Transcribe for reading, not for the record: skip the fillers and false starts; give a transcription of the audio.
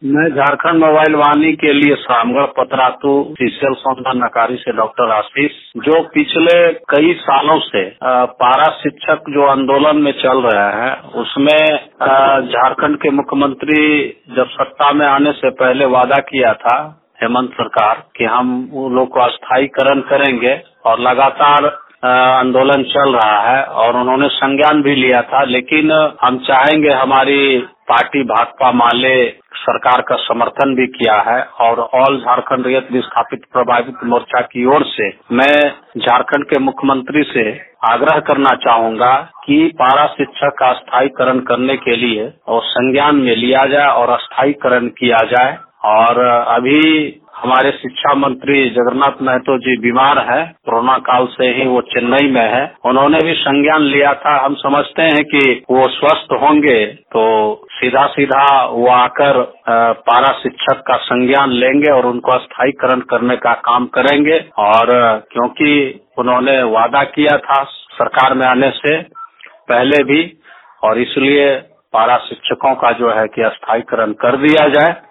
मैं झारखंड मोबाइल वाणी के लिए रामगढ़ पतरातू सीसीएल सौंदा नकारी से डॉक्टर आशीष, जो पिछले कई सालों से पारा शिक्षक जो आंदोलन में चल रहे हैं, उसमें झारखंड के मुख्यमंत्री जब सत्ता में आने से पहले वादा किया था हेमंत सरकार कि हम वो लोग को अस्थायीकरण करेंगे, और लगातार आंदोलन चल रहा है और उन्होंने संज्ञान भी लिया था। लेकिन हम चाहेंगे, हमारी पार्टी भाकपा माले सरकार का समर्थन भी किया है, और ऑल झारखंड रैयत विस्थापित प्रभावित मोर्चा की ओर से मैं झारखंड के मुख्यमंत्री से आग्रह करना चाहूंगा कि पारा शिक्षक का अस्थायीकरण करने के लिए और संज्ञान में लिया जाए और अस्थायीकरण किया जाए। और अभी हमारे शिक्षा मंत्री जगन्नाथ महतो जी बीमार है, कोरोना काल से ही वो चेन्नई में है, उन्होंने भी संज्ञान लिया था। हम समझते हैं कि वो स्वस्थ होंगे तो सीधा वो आकर पारा शिक्षक का संज्ञान लेंगे और उनको अस्थायीकरण करने का काम करेंगे। और क्योंकि उन्होंने वादा किया था सरकार में आने से पहले भी, और इसलिए पारा शिक्षकों का जो है कि अस्थायीकरण कर दिया जाए।